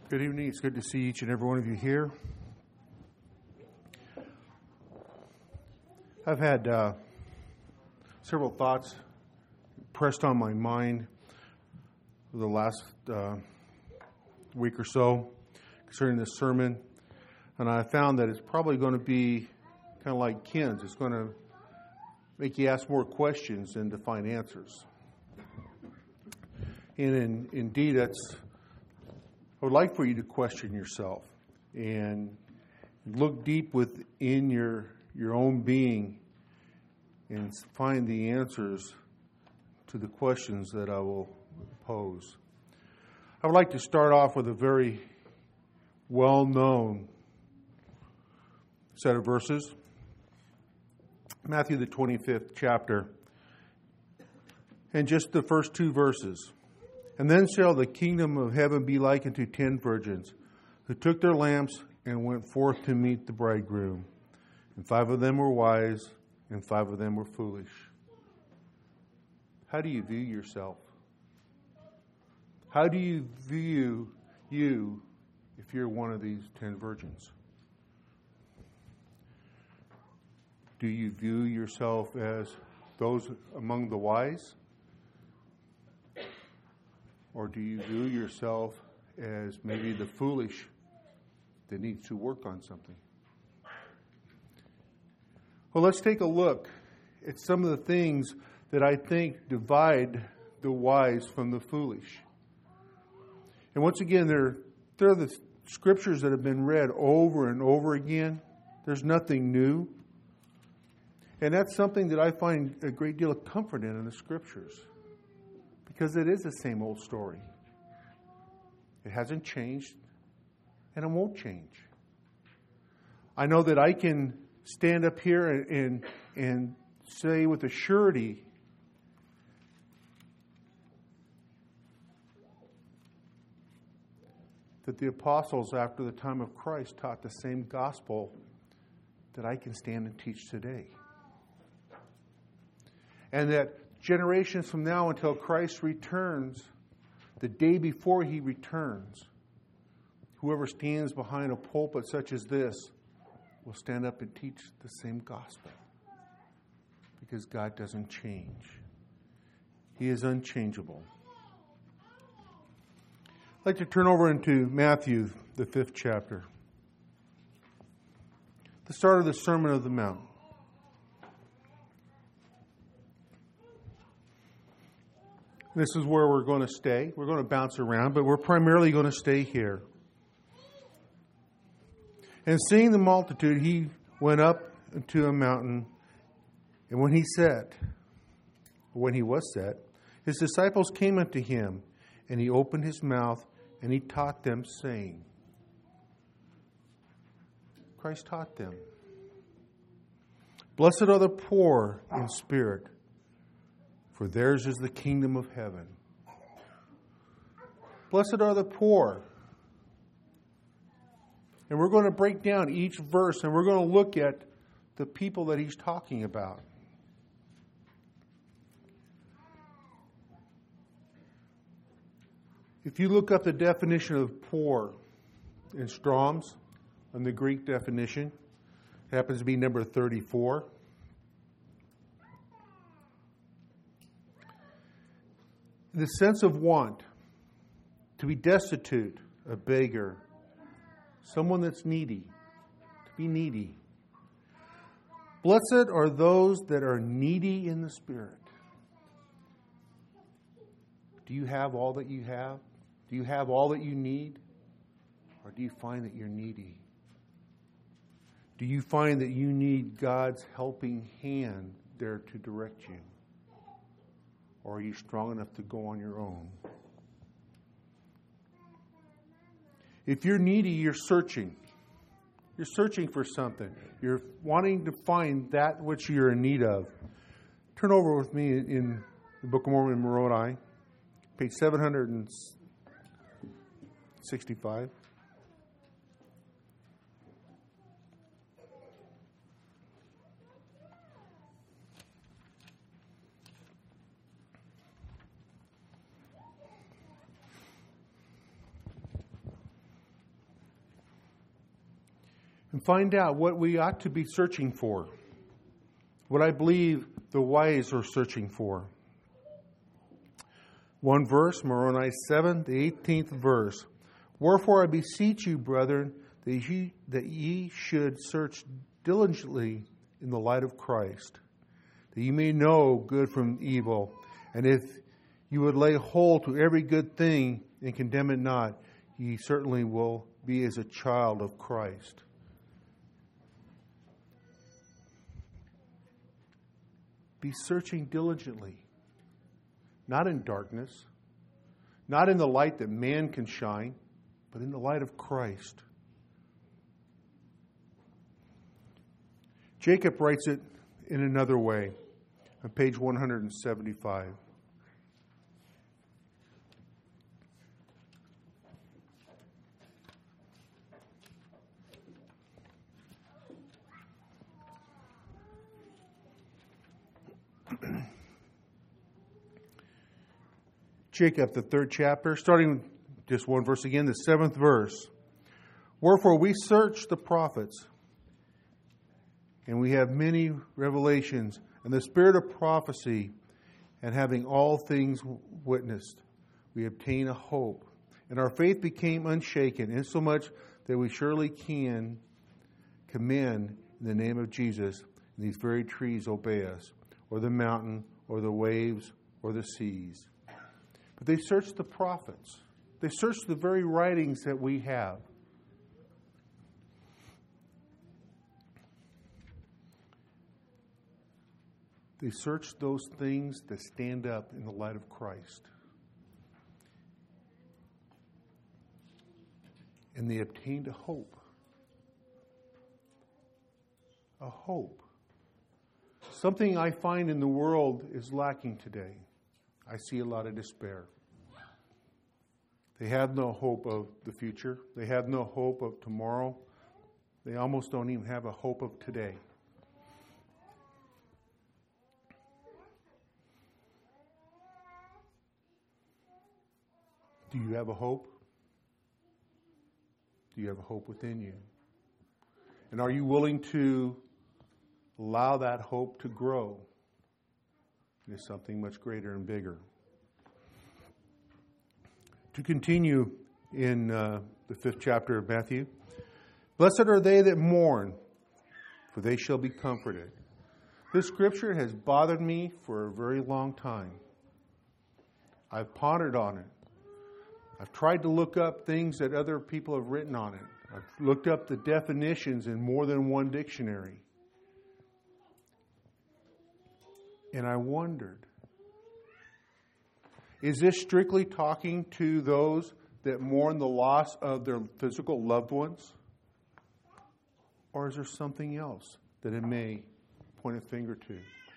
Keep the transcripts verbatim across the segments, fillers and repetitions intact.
Good evening. It's good to see each and every one of you here. I've had uh, several thoughts pressed on my mind for the last uh, week or so concerning this sermon, and I found that it's probably going to be kind of like Ken's. It's going to make you ask more questions than to find answers. And in, indeed, that's I would like for you to question yourself and look deep within your your own being and find the answers to the questions that I will pose. I would like to start off with a very well-known set of verses. Matthew, the twenty-fifth chapter, and just the first two verses. And then shall the kingdom of heaven be like unto ten virgins, who took their lamps and went forth to meet the bridegroom. And five of them were wise, and five of them were foolish. How do you view yourself? How do you view you if you're one of these ten virgins? Do you view yourself as those among the wise? Or do you view yourself as maybe the foolish that needs to work on something? Well, let's take a look at some of the things that I think divide the wise from the foolish. And once again, they're, they're the scriptures that have been read over and over again. There's nothing new. And that's something that I find a great deal of comfort in in the scriptures. Because it is the same old story. It hasn't changed, and it won't change. I know that I can stand up here and, and, and say with a surety that the apostles after the time of Christ taught the same gospel that I can stand and teach today. And that generations from now until Christ returns, the day before he returns, whoever stands behind a pulpit such as this will stand up and teach the same gospel. Because God doesn't change. He is unchangeable. I'd like to turn over into Matthew, the fifth chapter. The start of the Sermon of the Mount. This is where we're going to stay. We're going to bounce around, but we're primarily going to stay here. And seeing the multitude, he went up into a mountain. And when he sat, when he was set, his disciples came unto him, and he opened his mouth, and he taught them, saying, Christ taught them, Blessed are the poor in spirit, for theirs is the kingdom of heaven. Blessed are the poor. And we're going to break down each verse, and we're going to look at the people that he's talking about. If you look up the definition of poor in Strong's, and the Greek definition, it happens to be number thirty-four. The sense of want, to be destitute, a beggar, someone that's needy, to be needy. Blessed are those that are needy in the spirit. Do you have all that you have? Do you have all that you need? Or do you find that you're needy? Do you find that you need God's helping hand there to direct you? Or are you strong enough to go on your own? If you're needy, you're searching. You're searching for something. You're wanting to find that which you're in need of. Turn over with me in the Book of Mormon in Moroni, page seven sixty-five. and find out what we ought to be searching for, what I believe the wise are searching for. One verse, Moroni seven, the eighteenth verse. Wherefore I beseech you, brethren, that ye, that ye should search diligently in the light of Christ, that ye may know good from evil, and if you would lay hold to every good thing and condemn it not, ye certainly will be as a child of Christ. Be searching diligently, not in darkness, not in the light that man can shine, but in the light of Christ. Jacob writes it in another way on page one hundred seventy-five. Jacob, the third chapter, starting just one verse again, the seventh verse. Wherefore we search the prophets, and we have many revelations, and the spirit of prophecy, and having all things witnessed, we obtain a hope. And our faith became unshaken, insomuch that we surely can commend in the name of Jesus, and these very trees obey us, or the mountain, or the waves, or the seas. But they searched the prophets. They searched the very writings that we have. They searched those things that stand up in the light of Christ. And they obtained a hope. A hope. Something I find in the world is lacking today. I see a lot of despair. They have no hope of the future. They have no hope of tomorrow. They almost don't even have a hope of today. Do you have a hope? Do you have a hope within you? And are you willing to allow that hope to grow into something much greater and bigger? To continue in uh, the fifth chapter of Matthew. Blessed are they that mourn, for they shall be comforted. This scripture has bothered me for a very long time. I've pondered on it. I've tried to look up things that other people have written on it. I've looked up the definitions in more than one dictionary. And I wondered, is this strictly talking to those that mourn the loss of their physical loved ones? Or is there something else that it may point a finger to?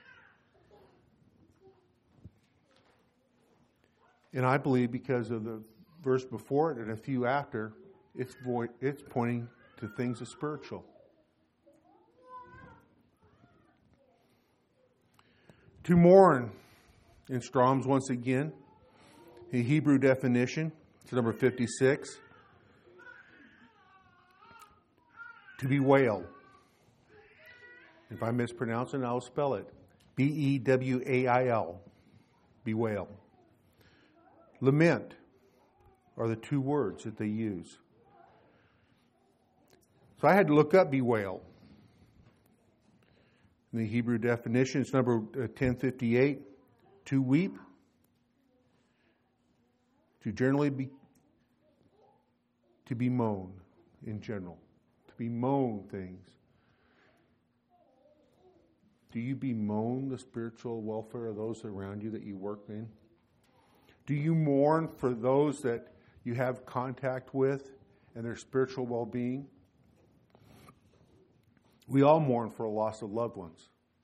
And I believe because of the verse before it and a few after, it's, vo- it's pointing to things of spiritual. To mourn in Strong's once again, the Hebrew definition, it's number fifty-six. To bewail. If I mispronounce it, I'll spell it. B E W A I L. Bewail. Lament are the two words that they use. So I had to look up bewail. In the Hebrew definition, it's number ten fifty-eight. To weep. To generally be, to bemoan in general. To bemoan things. Do you bemoan the spiritual welfare of those around you that you work in? Do you mourn for those that you have contact with and their spiritual well-being? We all mourn for a loss of loved ones.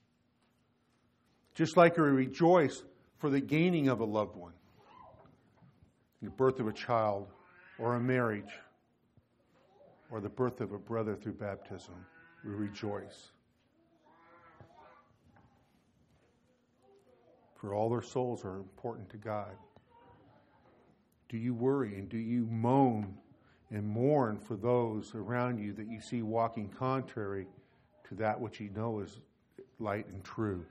Just like we rejoice for the gaining of a loved one. The birth of a child, or a marriage, or the birth of a brother through baptism. We rejoice. For all their souls are important to God. Do you worry and do you moan and mourn for those around you that you see walking contrary to that which you know is light and true.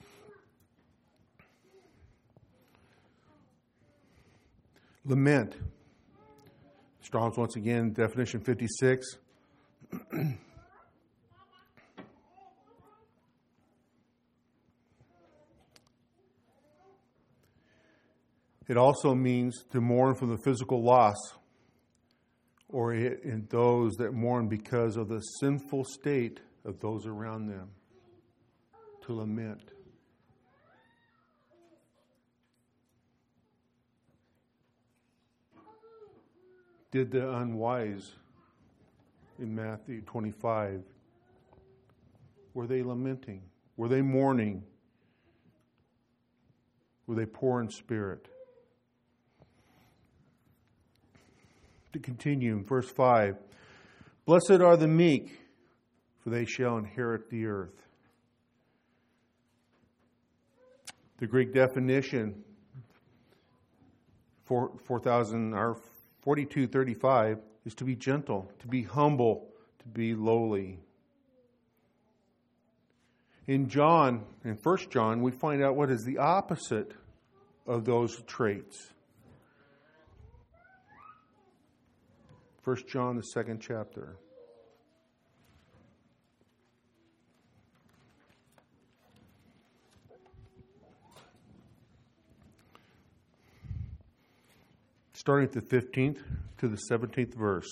Lament. Strong's once again, definition fifty-six. It also means to mourn for the physical loss, or in those that mourn because of the sinful state of those around them. To lament. Did the unwise in Matthew twenty-five, were they lamenting? Were they mourning? Were they poor in spirit? To continue in verse five, blessed are the meek, for they shall inherit the earth. The Greek definition, four thousand or forty-two thirty-five, is to be gentle, to be humble, to be lowly. In John, in First John, we find out what is the opposite of those traits. First John, the second chapter. Starting at the fifteenth to the seventeenth verse.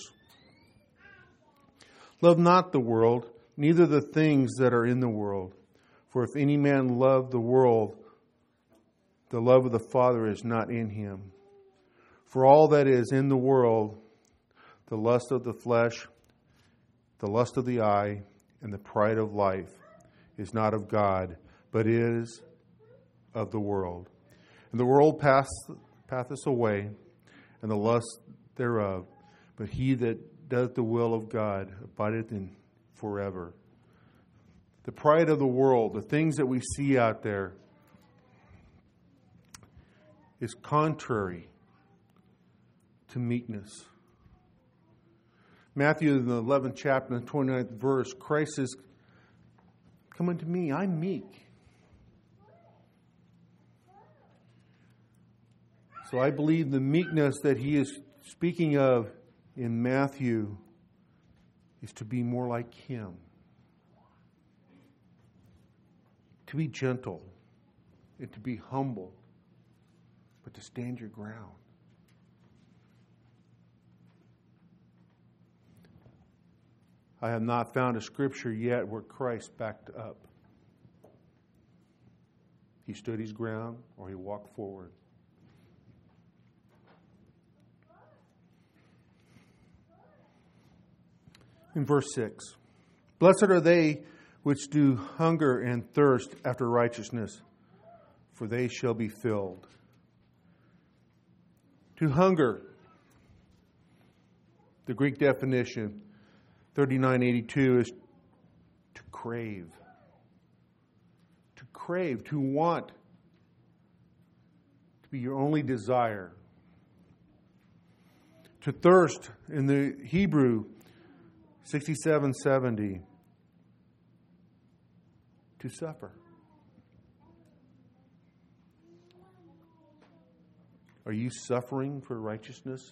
Love not the world, neither the things that are in the world. For if any man love the world, the love of the Father is not in him. For all that is in the world, the lust of the flesh, the lust of the eye, and the pride of life, is not of God, but is of the world. And the world pass, passeth away, and the lust thereof, but he that doeth the will of God abideth in forever. The pride of the world, the things that we see out there, is contrary to meekness. Matthew, in the eleventh chapter, the twenty-ninth verse, Christ says, come unto me, I'm meek. So I believe the meekness that he is speaking of in Matthew is to be more like him. To be gentle and to be humble, but to stand your ground. I have not found a scripture yet where Christ backed up. He stood his ground or he walked forward. In verse six, blessed are they which do hunger and thirst after righteousness, for they shall be filled. To hunger, the Greek definition, thirty-nine eighty-two, is to crave. To crave, to want, to be your only desire. To thirst, in the Hebrew, sixty-seven seventy, to suffer. Are you suffering for righteousness?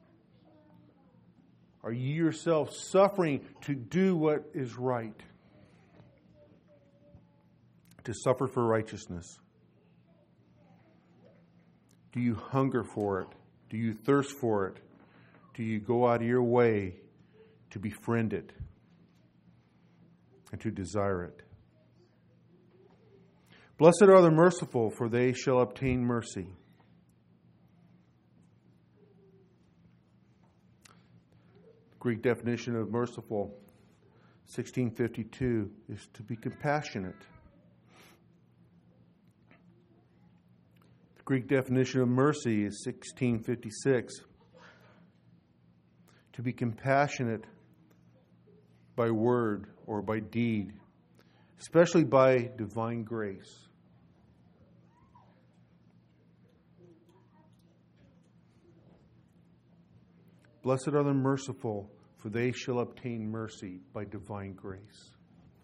Are you yourself suffering to do what is right? To suffer for righteousness? Do you hunger for it? Do you thirst for it? Do you go out of your way to befriend it and to desire it? Blessed are the merciful, for they shall obtain mercy. Greek definition of merciful, sixteen fifty-two, is to be compassionate. The Greek definition of mercy is sixteen fifty-six, to be compassionate by word or by deed, especially by divine grace. Blessed are the merciful, for they shall obtain mercy by divine grace.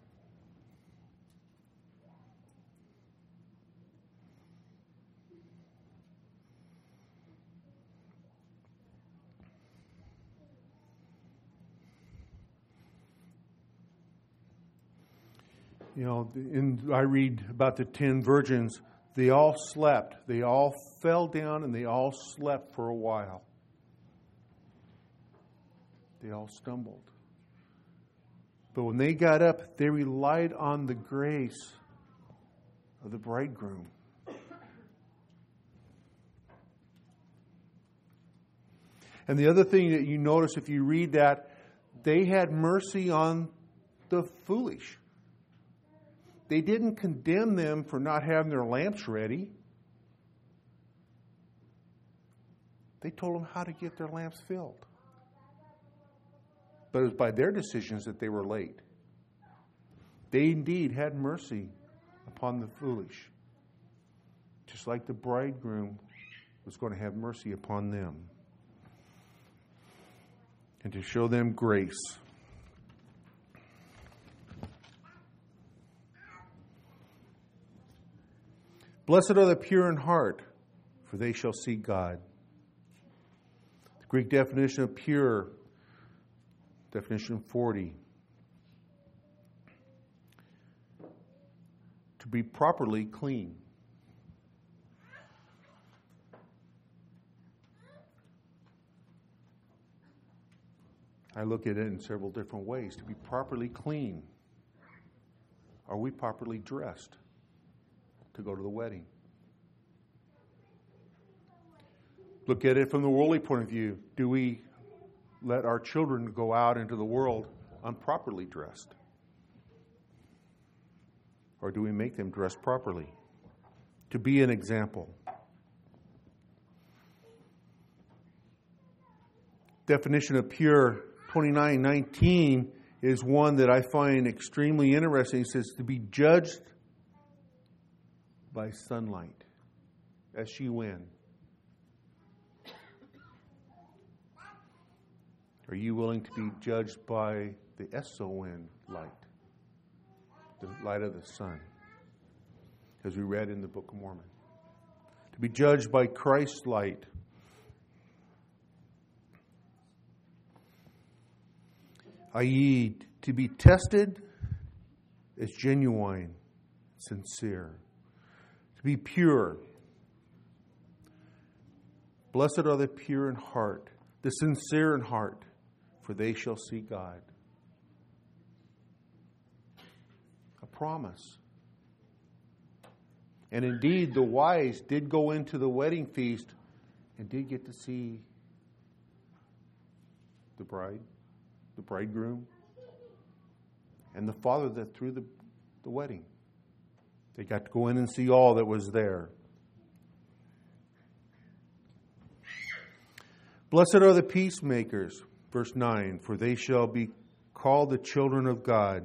You know, in, I read about the ten virgins. They all slept. They all fell down and they all slept for a while. They all stumbled. But when they got up, they relied on the grace of the bridegroom. And the other thing that you notice if you read that, they had mercy on the foolish. They didn't condemn them for not having their lamps ready. They told them how to get their lamps filled. But it was by their decisions that they were late. They indeed had mercy upon the foolish, just like the bridegroom was going to have mercy upon them, and to show them grace. Blessed are the pure in heart, for they shall see God. The Greek definition of pure, definition forty. To be properly clean. I look at it in several different ways. To be properly clean. Are we properly dressed to go to the wedding? Look at it from the worldly point of view. Do we let our children go out into the world improperly dressed? Or do we make them dress properly? To be an example. Definition of pure twenty-nine nineteen is one that I find extremely interesting. It says to be judged by sunlight. S U N. Are you willing to be judged by the S O N light? The light of the sun. As we read in the Book of Mormon. To be judged by Christ's light. that is, to be tested as genuine, sincere. To be pure. Blessed are the pure in heart, the sincere in heart, for they shall see God. A promise. And indeed, the wise did go into the wedding feast and did get to see the bride, the bridegroom, and the father that threw the, the wedding. They got to go in and see all that was there. Blessed are the peacemakers, verse nine, for they shall be called the children of God.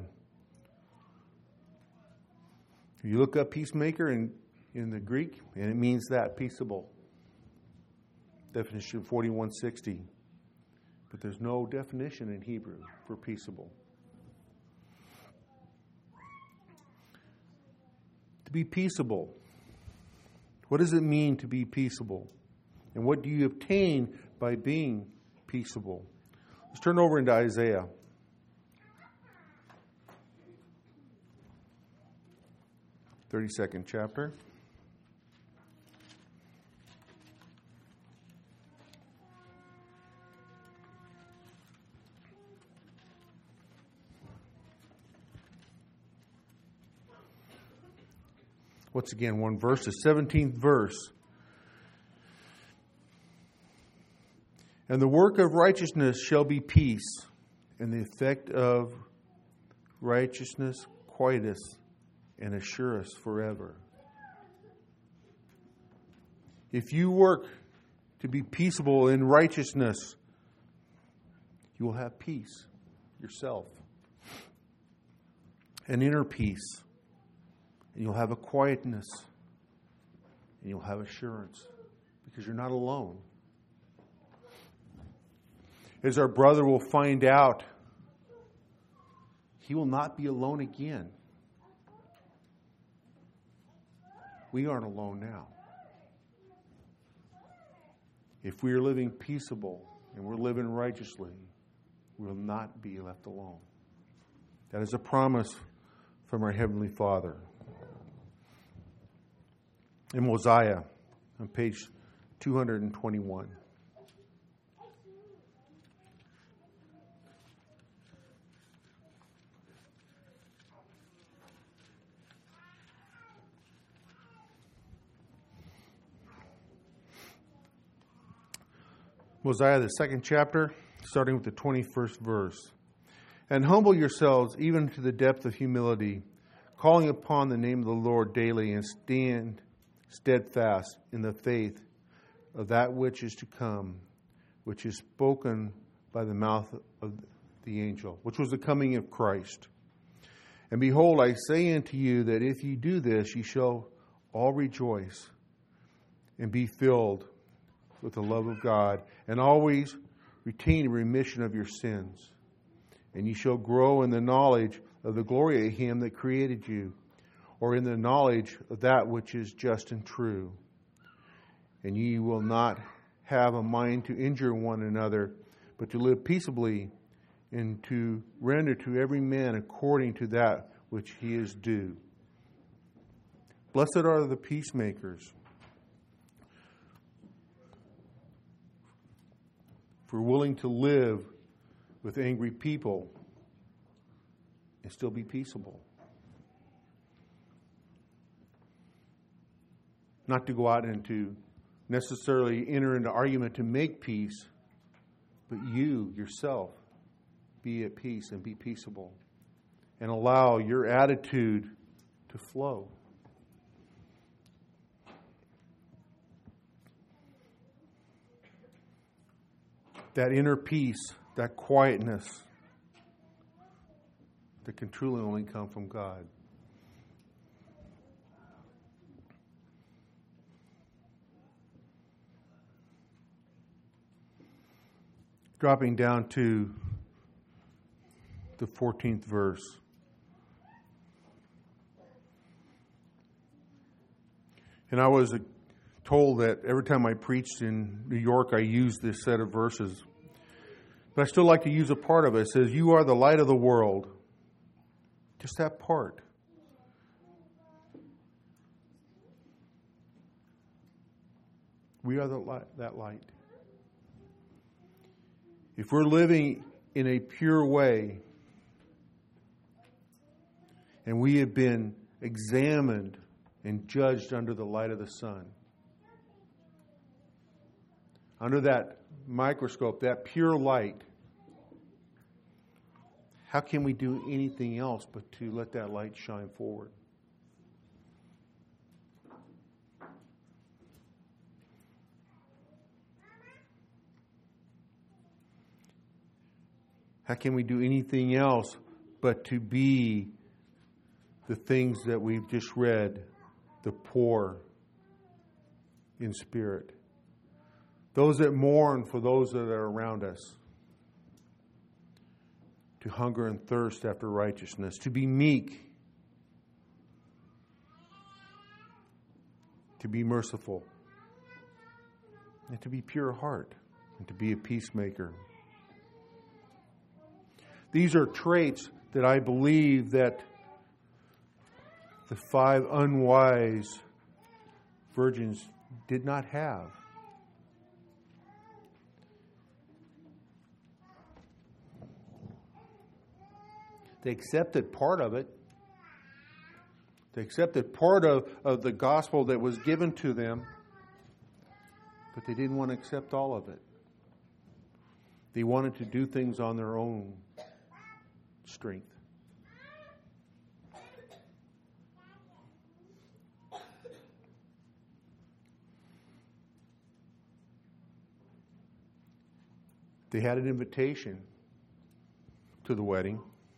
You look up peacemaker in, in the Greek, and it means that, peaceable. Definition forty-one sixty. But there's no definition in Hebrew for peaceable. To be peaceable. What does it mean to be peaceable? And what do you obtain by being peaceable? Let's turn over into Isaiah. thirty-second chapter. Once again, one verse, the seventeenth verse. And the work of righteousness shall be peace, and the effect of righteousness quietus, and assure us forever. If you work to be peaceable in righteousness, you will have peace yourself, an inner peace, and you'll have a quietness, and you'll have assurance, because you're not alone. as our brother will find out, he will not be alone again. We aren't alone now. If we are living peaceable and we're living righteously, we will not be left alone. That is a promise from our Heavenly Father. In Mosiah, on page two hundred twenty-one. Mosiah, the second chapter, starting with the twenty-first verse. And humble yourselves even to the depth of humility, calling upon the name of the Lord daily, and stand steadfast in the faith of that which is to come, which is spoken by the mouth of the angel, which was the coming of Christ. And behold, I say unto you that if you do this, ye shall all rejoice and be filled with the love of God, and always retain remission of your sins. And ye shall grow in the knowledge of the glory of him that created you, or in the knowledge of that which is just and true. And ye will not have a mind to injure one another, but to live peaceably, and to render to every man according to that which he is due. Blessed are the peacemakers, for willing to live with angry people and still be peaceable. Not to go out and to necessarily enter into argument to make peace, but you yourself be at peace and be peaceable and allow your attitude to flow. That inner peace, that quietness that can truly only come from God. Dropping down to the fourteenth verse. And I was told that every time I preached in New York, I used this set of verses. But I still like to use a part of it. It says, you are the light of the world. Just that part. We are the light, that light. If we're living in a pure way, and we have been examined and judged under the light of the sun, under that microscope, that pure light, how can we do anything else but to let that light shine forward? How can we do anything else but to be the things that we've just read, the poor in spirit? Those that mourn for those that are around us. To hunger and thirst after righteousness. To be meek. To be merciful. And to be pure of heart. And to be a peacemaker. These are traits that I believe that the five unwise virgins did not have. They accepted part of it. They accepted part of, of the gospel that was given to them, but they didn't want to accept all of it. They wanted to do things on their own strength. They had an invitation to the wedding.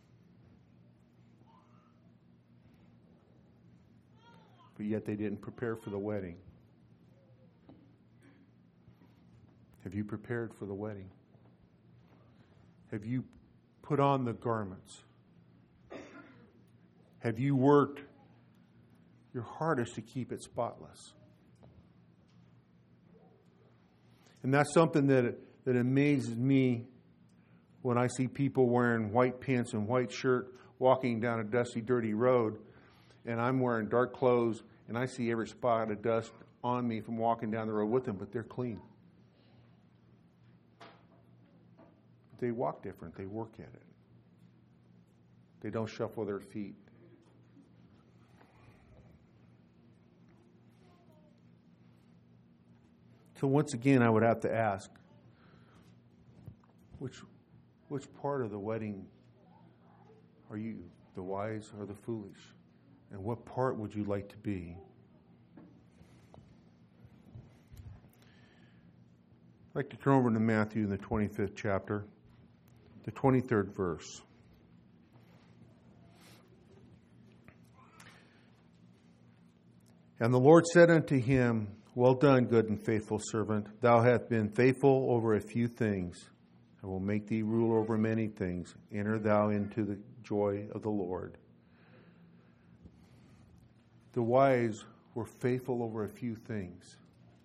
But yet they didn't prepare for the wedding. Have you prepared for the wedding? Have you put on the garments? Have you worked your hardest to keep it spotless? And that's something that, that amazes me when I see people wearing white pants and white shirt walking down a dusty, dirty road, and I'm wearing dark clothes, and I see every spot of dust on me from walking down the road with them, but they're clean. They walk different. They work at it. They don't shuffle their feet. So once again, I would have to ask, which which part of the wedding are you, the wise or the foolish? And what part would you like to be? I'd like to turn over to Matthew in the twenty-fifth chapter, the twenty-third verse. And the Lord said unto him, Well done, good and faithful servant. Thou hast been faithful over a few things. I will make thee ruler over many things. Enter thou into the joy of the Lord. The wise were faithful over a few things.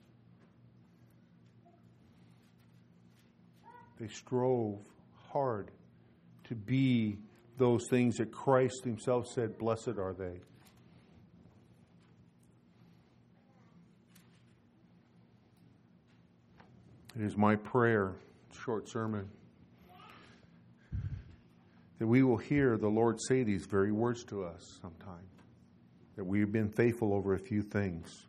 They strove hard to be those things that Christ himself said, blessed are they. It is my prayer, short sermon, that we will hear the Lord say these very words to us sometime. That we have been faithful over a few things.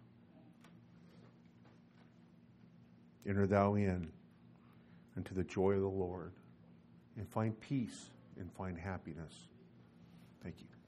Enter thou in into the joy of the Lord and find peace and find happiness. Thank you.